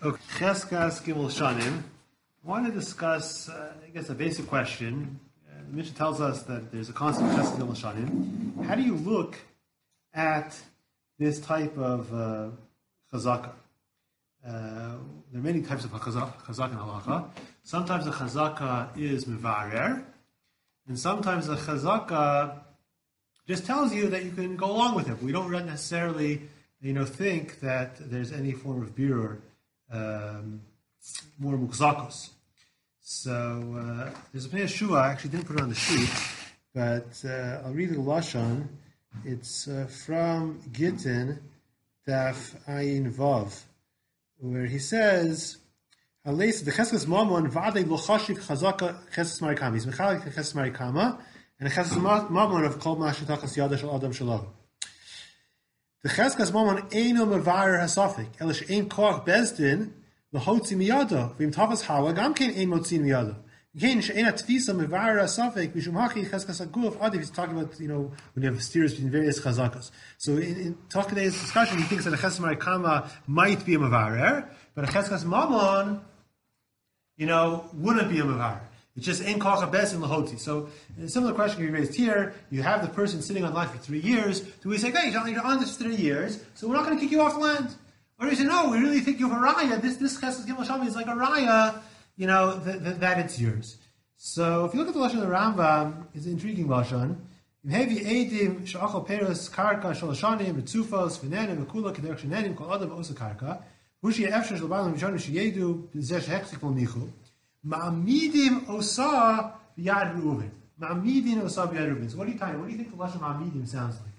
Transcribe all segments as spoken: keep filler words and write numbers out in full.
Okay, Cheskas Gimel Shanim. I want to discuss, uh, I guess, a basic question. Uh, the Mishnah tells us that there's a concept of Cheskas Gimel Shanim. How do you look at this type of uh, chazaka? Uh, there are many types of chazaka, chazaka in halacha. Sometimes the chazaka is mevarer, and sometimes the chazaka just tells you that you can go along with it. We don't necessarily, you know, think that there's any form of birur. Um, more mukzakos. So uh, there's a Pnei Yeshua. I actually didn't put it on the sheet, but uh, I'll read the Lashon. It's uh, from Gittin, Daf Ayin Vav, where he says, "Haleis v'cheskas mamon v'adei lo chashiv chazaka cheskas marikama." He's mechalik cheskas marikama, and a cheskas mamon of kol ma'ashetachas yada shel adam shalom. The cheskas mamon eino mevarer hasafik, elish ein koach bezdin lahotzi miyado v'im tavas hawa gam kein ein motzin miyado. Kein she'en atfisa mevarer hasafik mishum hachi cheskas aguf adif. He's talking about, you know, when you have steers between various chazakas. So in, in talk today's discussion, he thinks that a cheskas marikama might be a mevarer, but a cheskas mamon, you know, wouldn't be a mevarer. It's just ein koach bezdin lahotzi. So a similar question can be raised here. You have the person sitting on land for three years. Do we say, hey, you're on this three years, so we're not going to kick you off the land? Or do you say, no, we really think you have a raya. This this cheskas gimel shami is like a raya, you know, th- th- that it's yours. So if you look at the lashon of the Rambam, it's an intriguing lashon. Imhevi edim she'achol peros karka shalosh shanim betzufos v'nenim v'kula k'derech shenenim kol adam osa karka hushi efshar shel ba'alim v'shanim sheyedu b'zeh shehechzik vol nichu ma'amidim osa v'yad Reuven. Ma'amidim osa v'yad Reuven. So what are you talking? What do you think the lashon ma'amidim sounds like?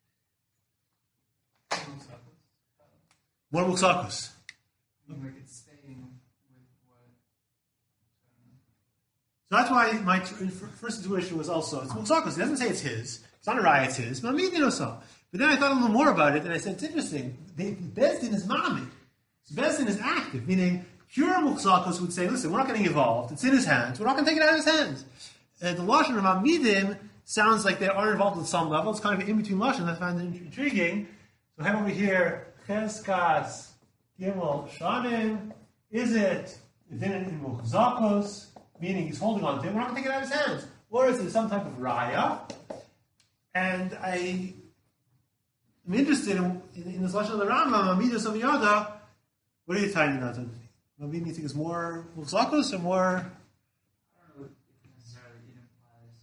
More muksakus. Like it's staying with what. So that's why my t- first intuition was also it's muksakus. It doesn't say it's his. It's not a raya. It's his. Ma'amidim osa. But then I thought a little more about it, and I said it's interesting. The bezdin is ma'amid. So bezdin is active, meaning pure muksakus would say, listen, we're not getting involved. It's in his hands. We're not going to take it out of his hands. Uh, the lashon of ma'amidim sounds like they are involved at some level. It's kind of an in-between lashon. I found it intriguing. So I have over here cheskas gimel shanim. Is it within in mukzakos, meaning he's holding on to it? We're not going to take it out of his hands. Or is it some type of raya? And I am interested in, in, in this lashon of the Rambam, Amidas of Yada. What are you telling me now? Maybe you think it's more mukzakos or more? I don't know if necessarily it implies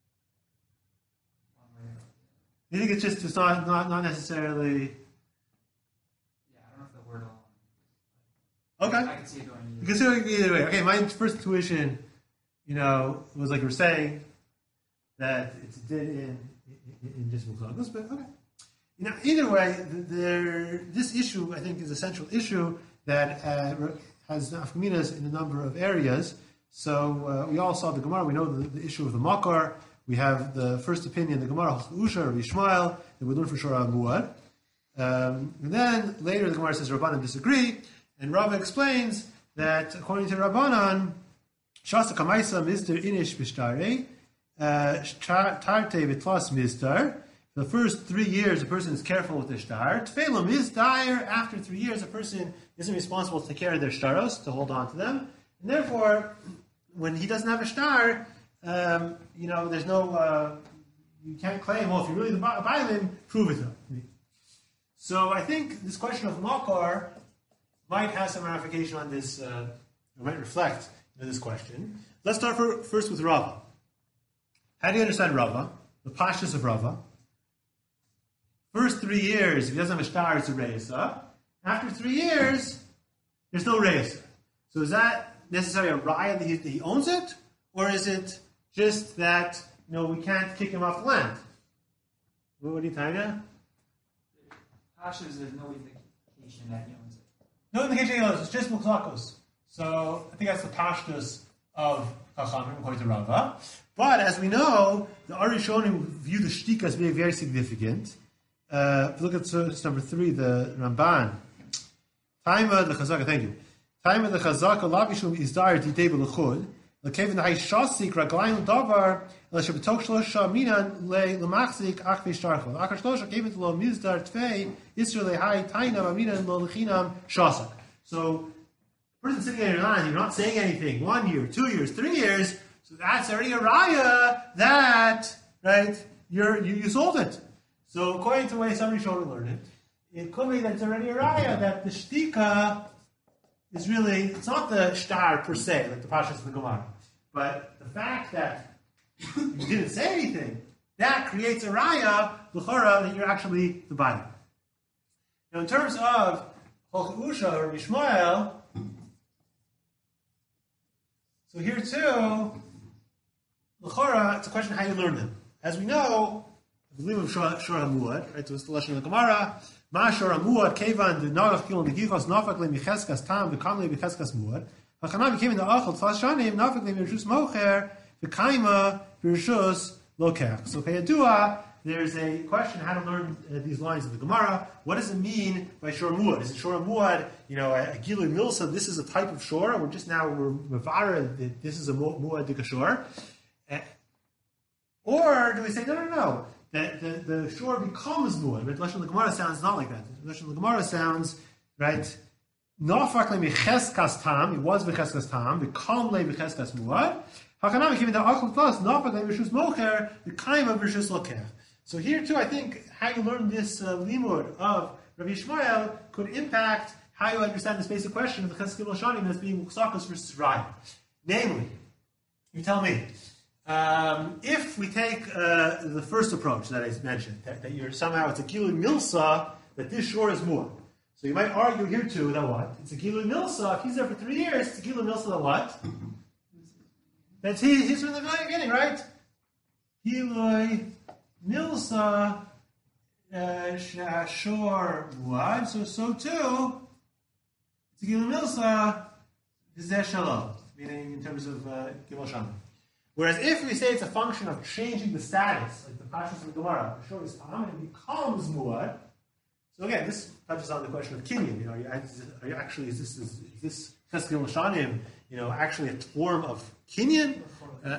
one way or the other. You think it's just it's not not, not necessarily. Yeah, I don't know if the word alone. Okay. I can see it going either. You can see it either way. Okay, my first intuition, you know, was like you were saying that it's did in in, in just mukzakos, but okay. You know, either way, there this issue I think is a central issue that uh, has nafkaminas in a number of areas. So uh, we all saw the Gemara. We know the, the issue of the makar. We have the first opinion, the Gemara Usha or Yishmael, that we learn for sure on Muad. Um, and then later the Gemara says Rabbanan disagree, and Rava explains that according to Rabbanan, Shasa Kamaisa Mister Inish Bishtare, Tarte Vitlas Mister. The first three years, a person is careful with their shtar. Tfeilam is dire. After three years, a person isn't responsible to take care of their shtaros, to hold on to them. And therefore, when he doesn't have a shtar, um, you know, there's no, uh, you can't claim, well, if you're really the bailim, prove it to me. So I think this question of makar might have some ramification on this, uh, or might reflect on this question. Let's start for, first with Rava. How do you understand Rava? The pashtus of Rava. First three years, if he doesn't have a shtar, it's a reisa. After three years, there's no reisa. So is that necessarily a raya that he, that he owns it? Or is it just that, you know, we can't kick him off the land? What do you tell me? Pashas, there's no indication that he owns it. No indication he owns it. It's just muklakos. So I think that's the pashtus of Chachamim according to Rava. But as we know, the Arishonim view the shtika as being very significant. Uh, if you look at source number three, the Ramban. Taima the Chazaka, thank you. Taima the Chazaka, Lavishum Izdar Ditei B'Lechud, Lekevin Hai Shasik, Raglayim Davar, Leshabetok Shlosha Minan Le Lemachzik Achve Shtarchel. Akar Shlosha gave it to Lo Mizdar Tvei, Israel Hai Taina Minan Lo Lechinam Shasak. So person sitting on your land, you're not saying anything, one year, two years, three years, so that's already a raya that, right, you're, you, you sold it. So according to the way somebody showed to learn it, it could be that it's already a raya that the shtika is really, it's not the shtar per se, like the Pashas of the Gemara, but the fact that you didn't say anything, that creates a raya, l'chora, that you're actually the buyer. Now in terms of Chokh or Mishmael, so here too, l'chora, it's a question of how you learn them. As we know, I believe of Shor HaMuad, right, so it's the lesson of the Gemara, Ma Shor HaMuad, Kevan, the Nagach Kilon, the Gichos, Nafak Le Micheskas Tam, the Kamle Micheskas Muad, Hachana became in the Achel, Tfas Shanim, Nafak Le Mirshus Mocher, the Kaima, Mirshus Lokech. So, Kayadua, there's a question how to learn uh, these lines of the Gemara. What does it mean by Shor Muad? Is it Shor Muad, you know, a Gilu Milsa, this is a type of Shor, we're just now, we're Mavara, this is a Muad Dikashor. Uh, or do we say, no, no, no, that the, the Shor becomes Muad, but Lashon the Gemara sounds not like that. Lashon the Gemara sounds, right, Nafak le Micheskas Tam, it was Micheskas Tam, become le Micheskas Muad, Hakanam came into Achel Plus, Nafak le Mishus Mocher, the Kaima Mishus Lokech. So here too, I think how you learn this uh, limud of Rabbi Yishmael could impact how you understand this basic question of the Chesed Gimel Shanim as being Muksakos versus Raya. Namely, you tell me, um, if we take uh, the first approach that I mentioned, that, that you're somehow it's a Gilu Milsa, that this shore is more. So you might argue here too that what? It's a Gilu Milsa. If he's there for three years, it's a Gilu Milsa that what? That's he, he's from the very beginning, right? Gilu Milsa uh, Shor Muad. So so too, it's a Gilu Milsa Vizeh Shalom, meaning in terms of uh, Gimel Shanim. Whereas if we say it's a function of changing the status, like the Pashas of the Gemara, the Shor is Tam, and it becomes Muad. So again, this touches on the question of Kinyan. You know, are you, are you actually is this is, is this Chesed Gimel Shanim, you know, actually a form of Kinyan? Uh,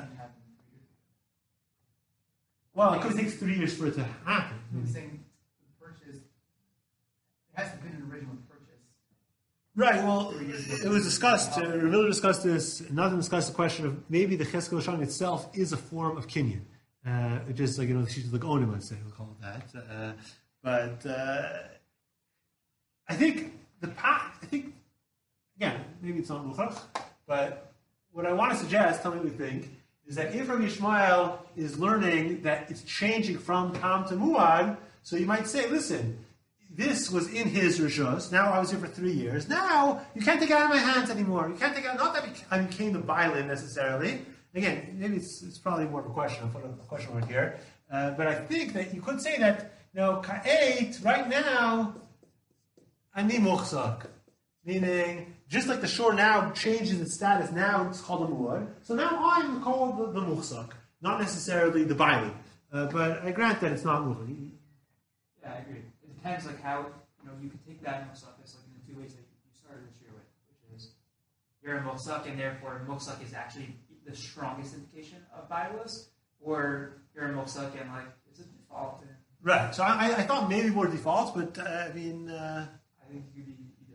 well, it could take three years for it to happen. I'm saying the purchase, it has to have been an original purchase. Right, well, it was discussed, uh, Ravilla discussed this, Nathan discussed the question of maybe the Chesed Gimel Shanim itself is a form of Kinyan. Uh, just like, you know, the sheet of like Onim, I'd say, we'll call it that. Uh, but uh, I think the path, I think, again, maybe it's not Muchach, but what I want to suggest, tell me what you think, is that if Rabbi Yishmael is learning that it's changing from Tam to Muad, so you might say, listen, this was in his Rishos, now I was here for three years, now you can't take it out of my hands anymore. You can't take it out, not that I became the Bailin necessarily. Again, maybe it's, it's probably more of a question, I'll put a question mark here. Uh, but I think that you could say that, you know, Ka'et, right now, Ani Muchzak. Meaning, just like the shore now changes its status, now it's called a muad. So now I'm called the, the muhsak, not necessarily the baili. Uh, but I grant that it's not muhsak. Yeah, I agree. It depends, like how you know you can take that muhsak as like in the two ways that you started this year with, which is you're a muhsak, and therefore muhsak is actually the strongest indication of bailos, or you're a muhsak and like it's a default. And right. So I, I thought maybe more defaults, but uh, I mean, uh, I think you could be.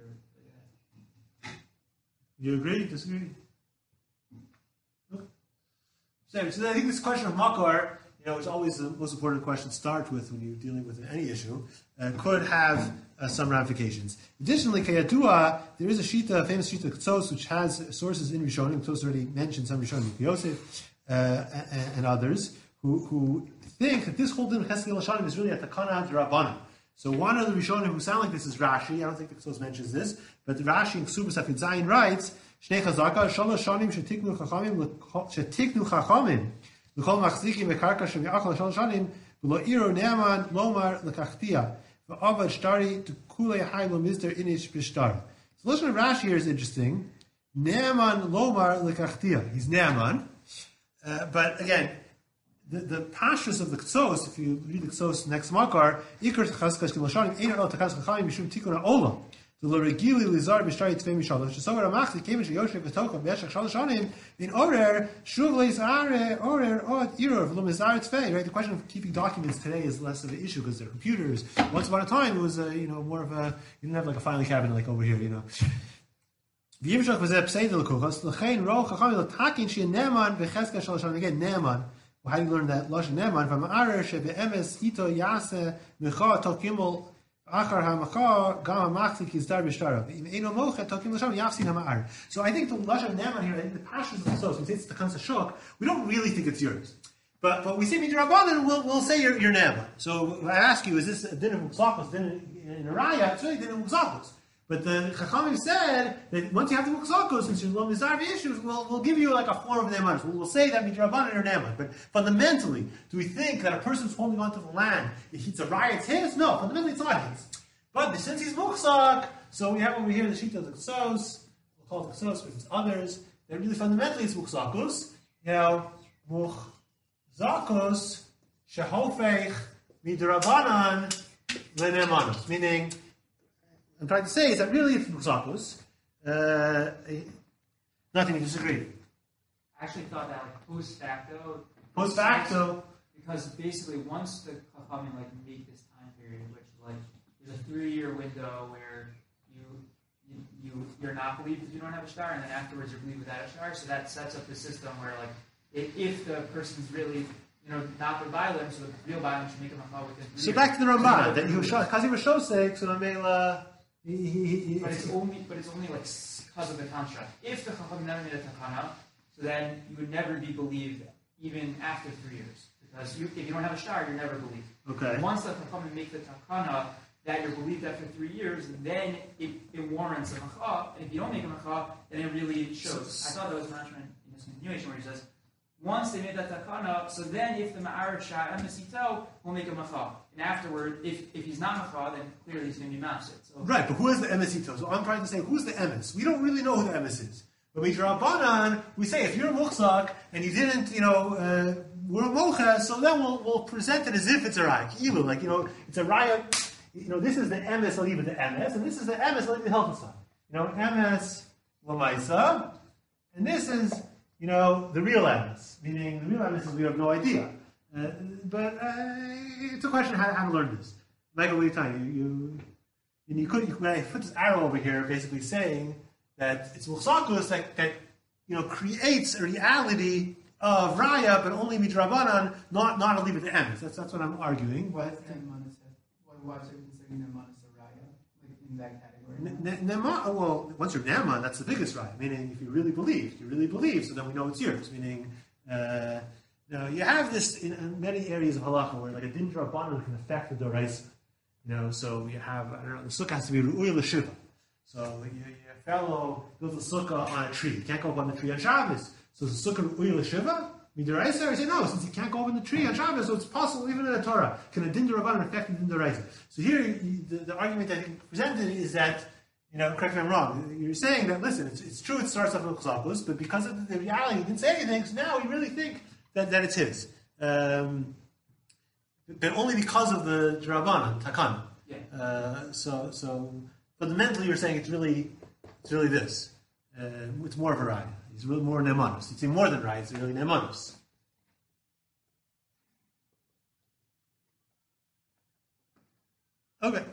You agree? Disagree? Okay. So, so I think this question of makar, you know, it's always the most important question to start with when you're dealing with any issue, uh, could have uh, some ramifications. Additionally, Kayadua, there is a shita, a famous shita Ktsos, which has sources in Rishonim. Ktsos already mentioned some Rishonim, Yosef, uh, and, and others, who, who think that this whole din of Chesed Gimel Shanim is really a takana d'Rabbanan. So one of the Rishonim who sound like this is Rashi. I don't think the Ktsos mentions this, but Rashi in Ksubas Afid Zayin writes, Shnei Chazaka, Shalosh Shanim shetiknu chachamim, shetiknu chachamim, l'chol machzikim v'karka shevi'achal shalosh shanim, v'lo iro ne'aman lomar l'kachtia, v'avad shtari t'kulei hay lo mizder inish b'shtar. So listen to Rashi here is interesting. Ne'aman lomar l'kachtia. He's Ne'aman. Uh, but again, The, the pashas of the Ktsos, if you read the Ktsos next makar, Ikar Chesed Gimel Shanim, Ein Arol Takas Chachayim Mishum Tikun HaOlam, the Lorigili Lizar B'Shtari Tzvei Mishalosh, Shesover HaMachzik, Kemesh Yoshev V'Tochav V'Yeshach Shalosh Shanim, in Orer, Shuv Leis Are, Orer, Od, Iror, V'Lo Mizar Tzvei, right? The question of keeping documents today is less of an issue because they're computers. Once upon a time, it was, a, you know, more of a, you didn't have like a filing cabinet like over here, you know. V'yimshach v'zeh pseid l'kuchos l'chein ro chachamim l'takin she neman v'cheska shal shalom. Again, neman. Well, how do you learn that lashon neman from Arer shebe'emes ito yase mecha tokimol achar hamacha gam hamachzik yizdar b'shtarav. Im eino mocha tokim l'sham yafsin hama'ar. So I think the lashon neman here, I think the passions of the source, we say it's the kansa shok. We don't really think it's yours. But but we say midrabanan, we'll we'll say you're, you're neman. So I ask you, is this a din of muksakos, din in a raya? It's really din of muksakos. But the Chachamim said that once you have the muksakos, since you're lo mizarvi issues, we'll we'll give you like a form of neman. We'll, we'll say that midrabanan or neman. But fundamentally, do we think that a person's holding onto the land, if it's a raya, it's his? No, fundamentally it's not his. But since he's muksak, so we have over here the shita of the ksos. We'll call it the ksos, but it's others. That really fundamentally it's muksakos. You know, muksakos shehofech midrabanan lenemanos, meaning. I'm trying to say is that really it's muksakos. Uh, nothing to disagree. I actually thought that like post facto. Post facto. Because basically once the Chachamim like make this time period, which like there's a three year window where you you, you you're not believed if you don't have a shtar, and then afterwards you're believed without a shtar. So that sets up the system where like if, if the person's really you know not the violent, so the real violent should make him a chal within three So years. back to the Ramban that you because he was shosek, so Mela. He, he, he, but it's only, but it's only like because of the construct. If the Chacham never made a takana, so then you would never be believed even after three years, because you, if you don't have a shtar, you're never believed. Okay. Once the Chacham make the takana that you're believed after three years, then it, it warrants a macha. And if you don't make a macha, then it really shows. I thought that was Rashman in his continuation where he says, once they made that takana, so then if the ma'arif shah emesito will make a macha. And afterward, if, if he's not macha, then clearly he's going to be mafsid. So right, but who is the emesito? So I'm trying to say, who's the emes? We don't really know who the emes is. But we drabanan, we say if you're a muchzak and you didn't, you know, uh, we're a mocha, so then we'll we'll present it as if it's a raya. Even like you know, it's a raya. You know, this is the emes al even the emes, and this is the emes al the helfasa. You know, emes lamaisa, and this is. You know, the real emes, meaning the real emes is we have no idea. Uh, but uh, it's a question of how, how to learn this. Michael, what are you telling you? You, and you could, you, when I put this arrow over here, basically saying that it's muchsakus that, that, you know, creates a reality of raya, but only midrabanan, not not only with the emes. That's that's what I'm arguing. Why is nemanis? Why is it considering nemanis a raya, like in that category? Nema, well, once you're Nema, that's the biggest raya. Meaning, if you really believe, you really believe, so then we know it's yours. Meaning, uh, now you have this in, in many areas of halacha where like a din drabanan can affect the doraisa. You know, so you have I don't know, the sukkah has to be ru'uy l'shiva. So your, your fellow builds a sukkah on a tree. You can't go up on the tree on Shabbos. So is the sukkah ru'uy l'shiva? Midoraisa, or say no, since you can't go up in the tree on Shabbos, so it's possible even in the Torah. Can a din derabanan affect the din deraisa? So here, you, the, the argument that you presented is that, you know, correct me if I'm wrong. You're saying that listen, it's, it's true it starts off with chzakus, but because of the reality, he didn't say anything. So now we really think that, that it's his, um, but only because of the derabanan takana. Yeah. Uh, so so fundamentally, you're saying it's really it's really this. Uh, it's more of a raya. It's really more nemanos. It's more than raya. It's really nemanos. Okay.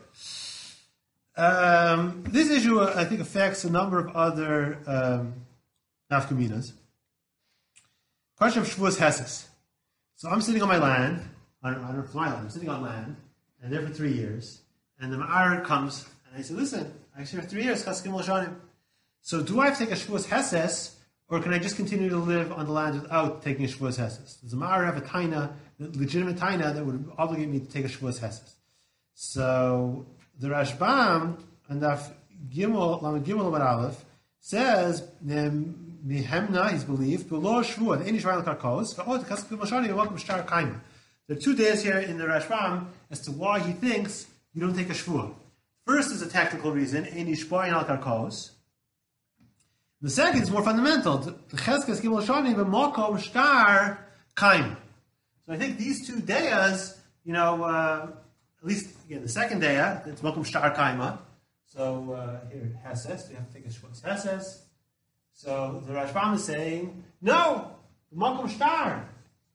Um, this issue, uh, I think, affects a number of other um, nafkaminas. Question of Shavuos Heses. So I'm sitting on my land, on, on my land, I'm sitting on land, and there for three years, and the Ma'ar comes, and I say, listen, I actually have three years, Chaskim Lashanim. So do I have to take a Shavuos Heses, or can I just continue to live on the land without taking a Shavuos Heses? Does the Ma'ar have a taina, a legitimate taina, that would obligate me to take a Shavuos Heses? So the Rashbam, and Daf Gimel, Lamed Gimel Amar Aleph, says, Mihemna, he's believed, below Shvuah, the Enish Rayel Karkos, Va'od Chaskim Lashanim, and welcome Shtar Kaima. There are two days here in the Rashbam as to why he thinks you don't take a Shvuah. First is a technical reason, Enish Boyin Al Karkos. The second is more fundamental. The Cheskas Gimel Shanim b'Makom Shtar Kaim. So I think these two dayas, you know, uh, at least again the second daya, it's Makom Shtar Kaima. So uh, here it Heses, we have to take a Shavuos Heses. So the Rashbam is saying, no, Makom Shtar.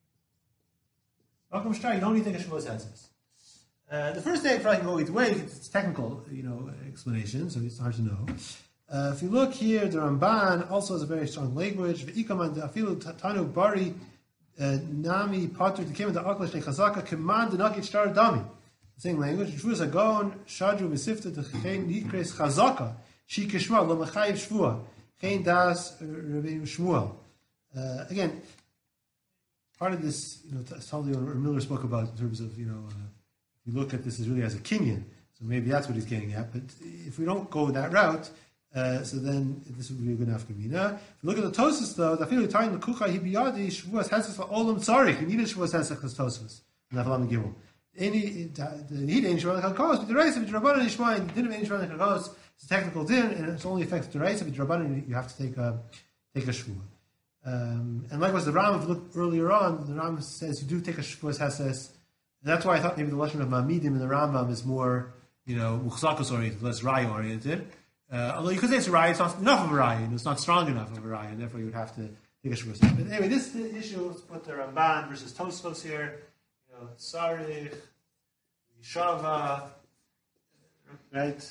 Makom Shtar, you don't need to take a Shavuos Heses. Uh, the first day probably can go either way. It's technical, you know, explanation, so it's hard to know. Uh, if you look here, the Ramban also has a very strong language. V'ikaman afilu tanu bari nami patur t'kim the aklish nechazaka command the nakit shtar dami. Same language. Shvuas agon shadru v'sifta t'chein nikres chazaka she kishma lo mechayiv shvua chein das Rabbeinu Shmuel. Uh, again, part of this, you know, Taldi or Miller spoke about in terms of, you know, uh, you look at this as really as a kinyan, so maybe that's what he's getting at. But if we don't go that route, uh, so then this would be a good nafkamina. If you look at the Tosfos though, the feel time the kucha hibiyadi shvuas hasas for olam tzarich. You needed shvuas hasas Tosfos. Nafalam gimel. Any the need ain't shvuas kalkos, but the rice of the rabbanon ishmael, the din of ain't shvuas kalkos. It's a technical din, and it only affects the rice of the rabbanon. You have to take a take a shvuah. Um, and likewise, the Ram, if you look earlier on, the Ram says you do take a shvuas hasas. That's why I thought maybe the lashon of Mamidim in the Rambam is more, you know, muchzakos oriented, less raya oriented. Uh, although you could say it's a raya, it's not enough of a raya, and it's not strong enough of a raya, and therefore you would have to take a shvuas. But anyway, this the issue is put the Ramban versus Tosfos here. You know, Sarich, Yishava, right?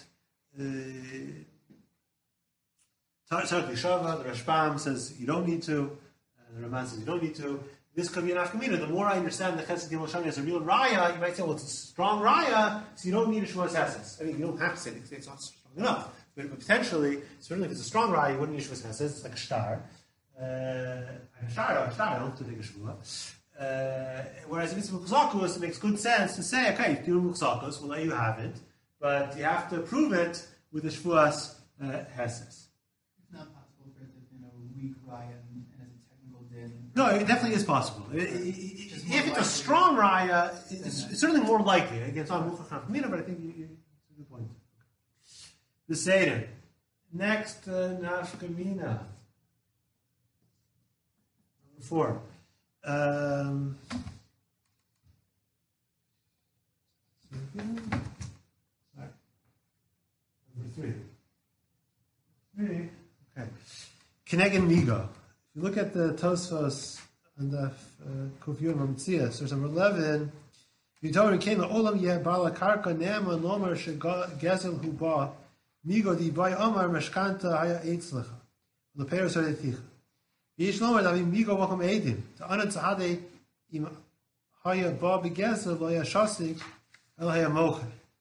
Sarich Yishava. The Rashbam says you don't need to. Uh, the Ramban says you don't need to. This could be an afkamina. The more I understand the Chesed Gimel Shani as a real raya, you might say, well, it's a strong raya, so you don't need a shvuas hasas. I mean, you don't have to say it because it's not strong enough. But, but potentially, certainly if it's a strong raya, you wouldn't need a shvuas hasas. It's like a star. Uh, a star, a star, I don't have to take a shvuah. Uh, whereas if it's muchzakus, it makes good sense to say, okay, if you're muchzakus, we'll let you have it, but you have to prove it with a shvuas uh, hasas. It's not possible for it to be a weak raya and as a technical din. No, it definitely is possible. It, it, it, if it's a strong raya, it's, it's certainly more likely. Again, it's not muchach but I think you, you, it's a good point. The Seder. Next, uh, nafkamina. Number four. Um, sorry. Number three. Three. Okay. Kenegin Migo. If you look at the Tosfos and the Kufiyun Mamtzias, source number eleven, you told me came the Olam Yeh Bala Karka Nema Lomer Shegezel Huba Migo Di Bay Omar Meshkanta Haya Eitzlecha. The Peros Hadeticha. Yish Lomer Davi Migo Wakum Eidim. To Anan Tzahade Im Haya Ba Begezel Loya Shasik El Haya Mocher.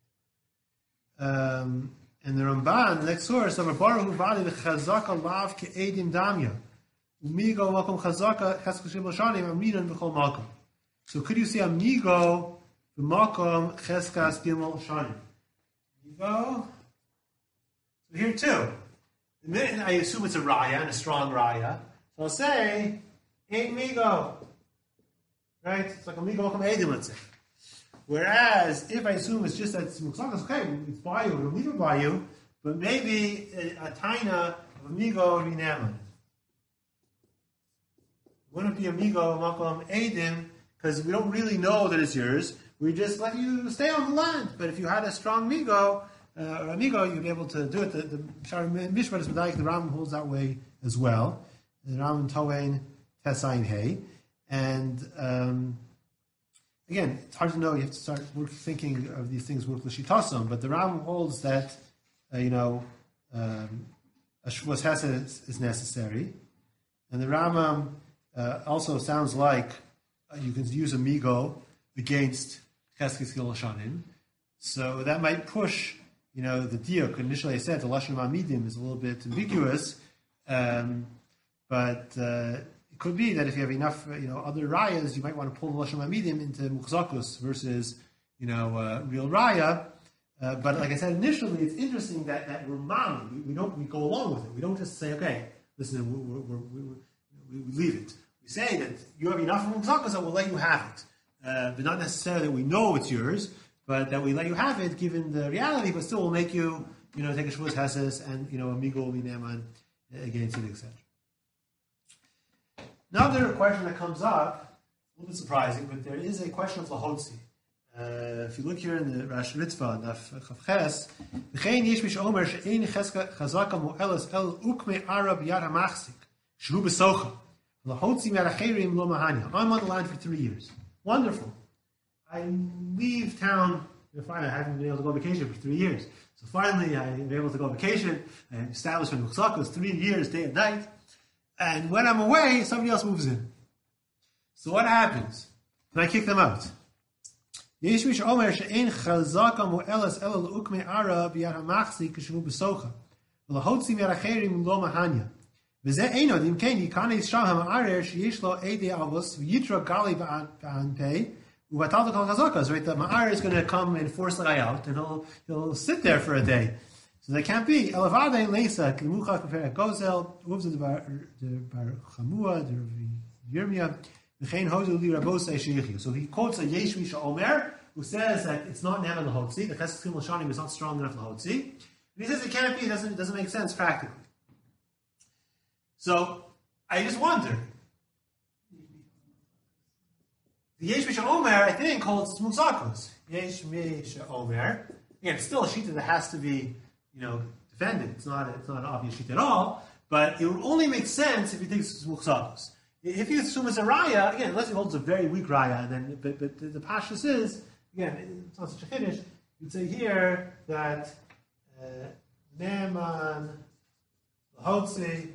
Um, and the Ramban, the next source, of Baruch Hu Vali Chazaka Lav Ke Eidim Damya. Umigo Wakum Chazaka Cheskel Shibel Shanim Amiran B'chol Malkum. So could you say Amigo B'makom Cheskas Gimel Shanim? Amigo. So here too. The minute I assume it's a raya and a strong raya, so I'll say Ein Migo. Right? It's like Amigo Wakum Eidim, let's say. Whereas if I assume it's just that it's Muksakas, okay, it's by you, it'll leave it by you, but maybe a, a taina of Amigo Rinaman. Wouldn't be Amigo Makom Eidim, because we don't really know that it's yours. We just let you stay on the land. But if you had a strong Migo, uh, or Amigo, you'd be able to do it. The, the Shar Mishpat is Medayik, the Ram holds that way as well. The Ram Towain Tesain Hay. And um, again, it's hard to know. You have to start work, thinking of these things work l'shitasam. But the Ram holds that, uh, you know, um, a shvuas hasas is necessary. And the Rambam Uh, also sounds like uh, you can use Amigo against Cheskes Gil Lashanim. So that might push, you know, the diuk. Initially I said the Lashon Amidim is a little bit ambiguous, um, but uh, it could be that if you have enough, uh, you know, other rayas, you might want to pull the Lashon Amidim into Muchzakus versus, you know, uh, real raya. Uh, but like I said initially, it's interesting that, that we're mom. We, we don't, we go along with it. We don't just say, okay, listen, we're, we're, we're, we, we leave it. We say that you have enough from Mukzakas, so we'll let you have it. Uh, but not necessarily that we know it's yours, but that we let you have it given the reality, but still will make you, you know, take a Shavuos Hesses and, you know, Amigo will be Neman against it, et cetera. Another question that comes up, a little bit surprising, but there is a question of Lahotzi. Uh, if you look here in the Rash Ritzvah, Daf Chavches, V'chein yesh mish omer she'ein chazaka mu'elas el ukme arab yad ha'machzik, shehu b'socha. I'm on the line for three years. Wonderful. I leave town, fine, I haven't been able to go on vacation for three years. So So finally, I was able to go on vacation. I established my muksakos three years, day and night. And when I'm away, somebody else moves in. So what happens? Can I kick them out? Yesh mish omer she'ein chazaka mo'elas ela le'ukmei ara b'yad ha'machzik k'shenu b'socha. V'lahotzi mi'aracherim lo mahanya. V'zeh eino dim ken yikanes sham ha'ma'arer sheyesh lo eidei avos v'yitra gali ba'an pei u'vatal kol chazakas. Right, the ma'arer is going to come and force the guy out, and he'll he'll sit there for a day. So that can't be. Elavade leisa k'mucha k'per gozel uvz de bar chamua de Yirmiyah. So he quotes a Yesh Misha Omer, who says that it's not Neman L'Hotzi, the Chesed Chim L'Shanim is not strong enough L'Hotzi. And he says it can't be, it doesn't, it doesn't make sense practically. So, I just wonder, the Yesh Misha Omer, I think, holds Muksakos. Yesh Misha Omer. Again, it's still a sheet that has to be, you know, defended. It's not, it's not an obvious sheet at all, but it would only make sense if he thinks it's Muksakos. If you assume it's a raya, again, unless he holds a very weak raya, and then but but the, the pashtus is, again, it's not such a chiddush. You'd say here that ne'eman l'hotzi,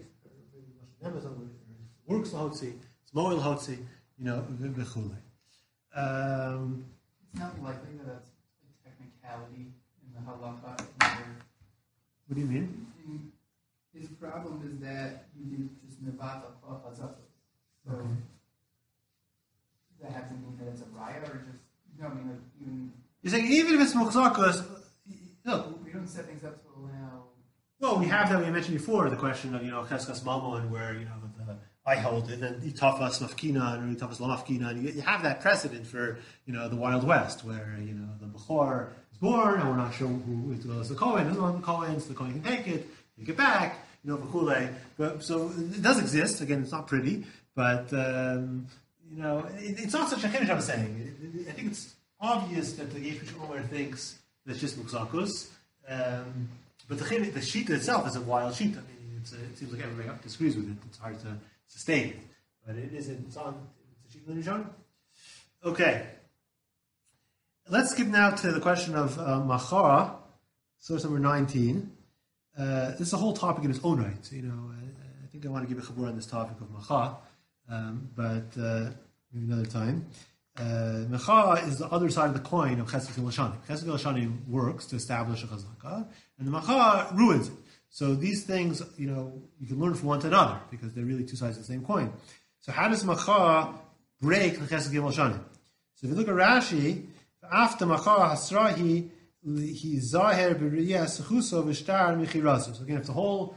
works l'hotzi, it's moel l'hotzi, you know, v'chulei. Um, It's not likely that that's a technicality in the halacha. Either. What do you mean? In, his problem is that you did just nevata kol chazakos. So, Okay. does that have to mean that it's a raya, or just, no, I mean, like, even, You're saying even if it's muksakos, look, we don't set things up to allow, well, we have that we mentioned before, the question of, you know, cheskas mamon, where, you know, the, I hold it, and itafas mafkina, and itafas la mafkina, and you, you have that precedent for, you know, the Wild West, where, you know, the Bechor is born, and we're not sure who it goes to the Kohen, and the Kohen, so the Kohen can take it, take it back, you know, v'chulei. But so it does exist. Again, it's not pretty, but um, you know, it, it's not such a chiddush. I'm saying. It, it, I think it's obvious that the Yesh Omer thinks that it's just muksakus, um, but the the shita itself is a wild shita. I mean, it's a, it seems like everybody disagrees with it. It's hard to sustain it, but it isn't. It's on. It's a shita l'nishon. Okay. Let's skip now to the question of uh, machara, source number nineteen. Uh, this is a whole topic in its own right. You know, I, I think I want to give a chabur on this topic of macha, um, but uh, maybe another time. Uh, macha is the other side of the coin of chesed v'lashanim. Chesed v'lashanim works to establish a chazaka, and the macha ruins it. So these things, you know, you can learn from one to another because they're really two sides of the same coin. So how does macha break the chesed v'lashanim? So if you look at Rashi, after macha hasrahi. He zaher b'riyas chuso v'shtar michirasu. So again, if the whole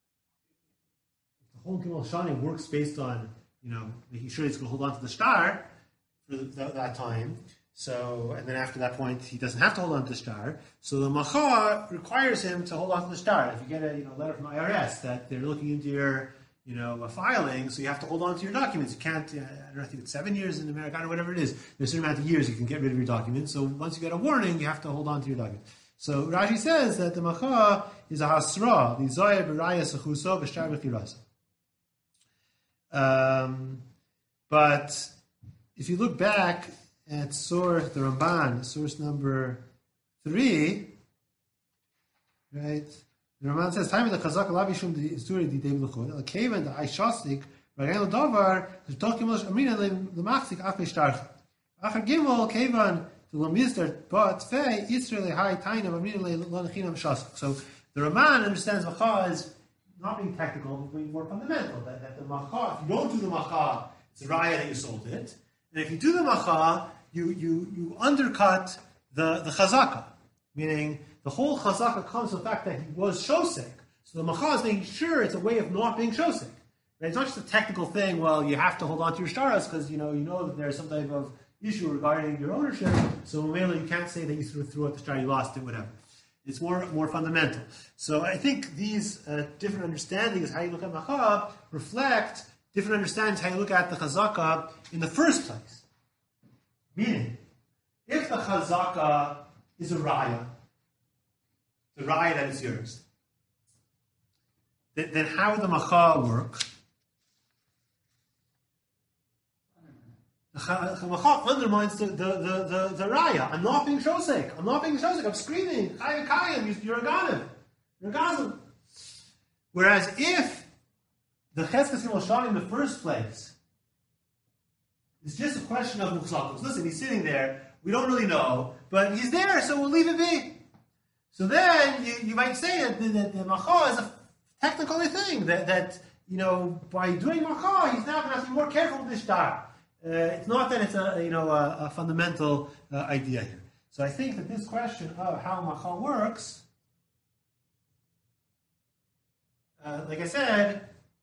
if the whole Gimel Shani works based on, you know, making sure he's going to hold on to the star for that, that time. So, and then after that point, he doesn't have to hold on to the star. So the macha requires him to hold on to the star. If you get a you know letter from I R S that they're looking into your you know, a filing, so you have to hold on to your documents. You can't, uh, I don't know, I think it's seven years in America, or whatever it is. There's a certain amount of years you can get rid of your documents. So once you get a warning, you have to hold on to your documents. So Rashi says that the macha is a hasra, the zayah b'raya sechuso b'shtar b'chirasa. Um, but if you look back at source, the Ramban, source number three, right? The Ramban says, "Time the chazak lavishum the story the David Luchon. The kaven the aishastik ragel davar the dokimus amina the machzik afei shtarch. After gimel kaven the lamister but fei Israeli high tainam amina le lanachinam shasik." So the Ramban understands macha is not being technical, but being more fundamental. That, that the macha, if you don't do the macha, it's a raya that you sold it, and if you do the macha, you you you undercut the the chazaka, meaning. The whole chazaka comes from the fact that he was shosek. So the macha is making sure it's a way of not being shosek. Right? It's not just a technical thing, well, you have to hold on to your shtaras because you know you know that there's some type of issue regarding your ownership, so mainly you can't say that you threw, threw out the shtar, you lost it, whatever. It's more more fundamental. So I think these uh, different understandings, how you look at macha, reflect different understandings how you look at the chazaka in the first place. Meaning, if the chazaka is a raya, the raya that is yours, then, then how would the macha work? Macha undermines the, the, the, the, the raya. I'm not being shosek. I'm not being shosek. I'm screaming, Chayim Kayim, you're a ganim. You're a gazim. Whereas if the Cheskes Gimel Shani in the first place is just a question of Muchsakos. Listen, he's sitting there, we don't really know, but he's there, so we'll leave it be. So then you, you might say that the, the, the Macha is a technical thing, that, that you know, by doing Macha, he's now going to have to be more careful with the Shtar. Uh, it's not that it's a you know a, a fundamental uh, idea here. So I think that this question of how Macha works, uh, like I said,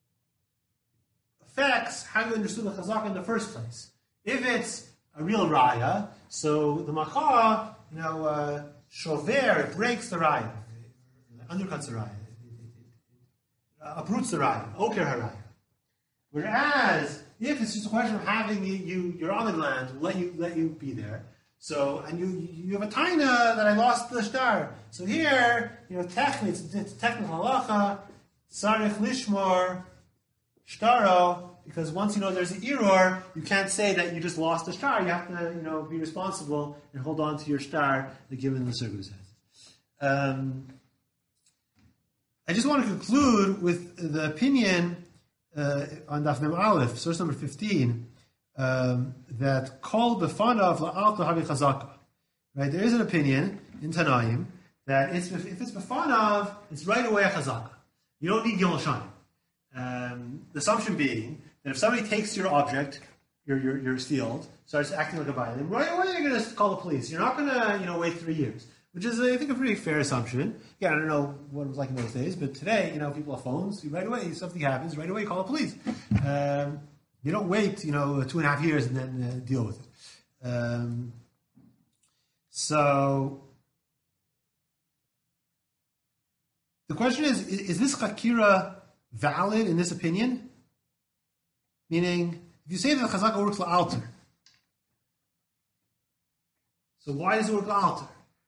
affects how you understood the Chazaka in the first place. If it's a real raya, so the Macha, you know, uh, shover, it breaks the raya, it undercuts the raya, it, it, it, it uproots the raya, oker haraya. Whereas if it's just a question of having you, you you're on the land, we'll let you let you be there. So and you you have a taina that I lost the star. So here, you know, technically it's, it's technical halacha, sarich lishmor shtaro, because once you know there's an error, you can't say that you just lost the star. You have to, you know, be responsible and hold on to your star, given the circumstances. Um, I just want to conclude with the opinion uh, on Daf Mem Aleph, source number fifteen, um, that kol befanav la'alto havi chazaka. Right, there is an opinion in Tanaim that it's, if it's befanav, it's right away a chazaka. You don't need Gimel Shanim. Um, the assumption being that if somebody takes your object, your your, your field, starts acting like a violin, right away you're going to call the police. You're not going to you know wait three years, which is I think a pretty fair assumption. Yeah, I don't know what it was like in those days, but today you know people have phones. You right away if something happens, right away you call the police. Um, you don't wait you know two and a half years and then uh, deal with it. Um, so the question is: Is, is this chakira valid in this opinion? Meaning, if you say that the chazaka works la'alter, so why does it work la'alter?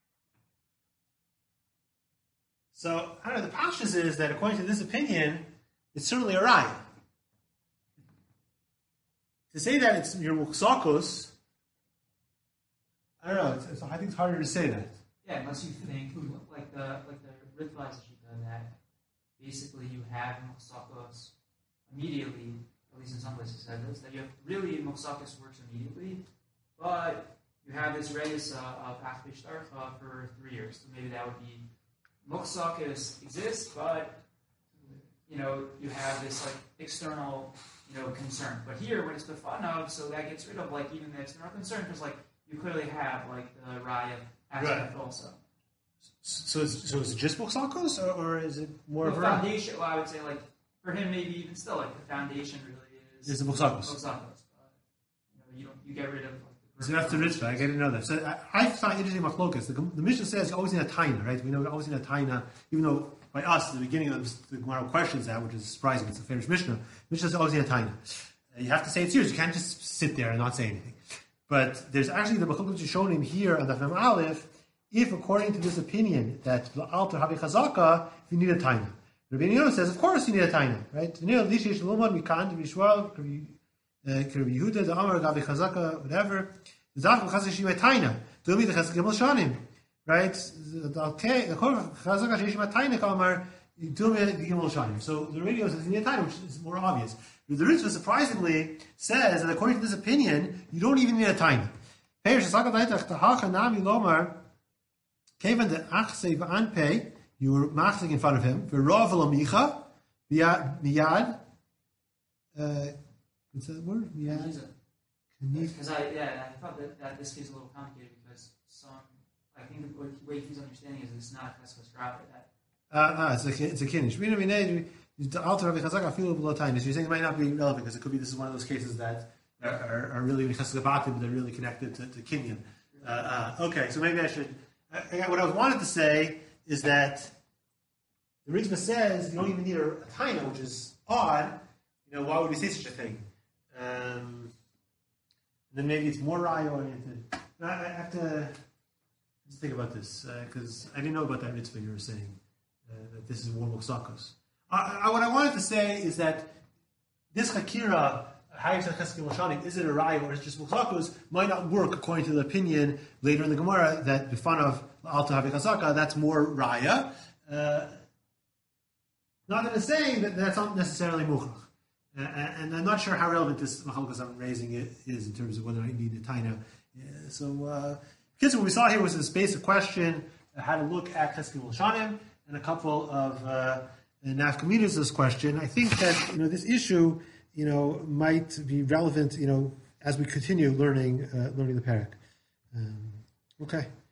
So, I don't know, the pashtus is that according to this opinion, it's certainly a raya. To say that it's your muksakos, I don't know, it's, it's, I think it's harder to say that. Yeah, unless you think, like the like the Ritva Shita, that basically you have muksakos immediately. At least in some places said this, that you have really Muksakis works immediately, but you have this reyes uh, of Achvish Tarcha for three years. So maybe that would be Muksakis exists, but you know you have this like external you know concern. But here, when it's Befanav, so that gets rid of like even the external concern, because like you clearly have like the Raya aspect right. also. So, is, so is it just Muksakos, or, or is it more the of a foundation? Well, I would say like for him, maybe even still like the foundation really. Is the Muksakos. Muksakos. Uh, you know, you don't you get rid of. Like, the so that's the Ritva. I didn't know that. So I, I find interesting machlokas. The, the Mishnah says you always need a taina, right? We know we always need a taina, even though by us at the beginning of the Gemara questions that, which is surprising. It's a famous Mishnah. Mishnah says always need a taina. Uh, you have to say it serious. You can't just sit there and not say anything. But there's actually the machlokas shown in here on the Mem Aleph. If according to this opinion that alter havi chazaka, you need a taina. Rabbi Yehuda says, of course you need a taina, right? We can't, Yehuda, the Amar, Gabi Chazaka, whatever. The Zach Chazak Shima taina. Do me the Chazak Gimel Shanim, right? Okay, the Chazak Shima taina Kamar, do me the Gimel Shanim. So the radio says you need a taina, which is more obvious. The Ritva surprisingly says that according to this opinion, you don't even need a taina. Peish Chazak Daitach Tahacha Nami Lomar, Kevan de Achse V'Anpei. You were machzik in front of him. V'rav l'micha, miyad. What's that word? Miyad. Because I yeah, I thought that, that this case is a little complicated because some I think the way he's understanding is it's not cheskas grave that. Ah, uh, uh, it's a it's a kiddush. We know we know the alter of chazaka feel below time. So you're saying it might not be relevant because it could be this is one of those cases that are, are, are really cheskas bati, but they're really connected to, to kinyan. Uh, uh, okay, so maybe I should. I, what I wanted to say is that the Ritva says you don't even need a, a taina, which is odd. You know, why would we say such a thing? Um, then maybe it's more raya oriented. I, I have to just think about this because uh, I didn't know about that Ritva you were saying uh, that this is more muksakos. I, I, what I wanted to say is that this chakira how you say Chesed Lashanim, is it a raya or is it just Mukhsakus, might not work according to the opinion later in the Gemara that Bifan of Alta Havi Chazaka, that's more raya. Uh, not that it's saying that that's not necessarily Mukhrach. Uh, and I'm not sure how relevant this Machalkas I'm raising it is in terms of whether I need a taina. Uh, so, uh, what we saw here was this basic question, uh, how to look at Chesed Lashanim, and a couple of uh, nafkaminas to this question. I think that you know this issue, you know, might be relevant, you know, as we continue learning uh, learning the parak. Um, okay.